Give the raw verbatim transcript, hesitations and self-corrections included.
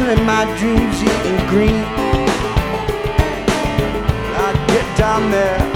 and my dreams eating green. I get down there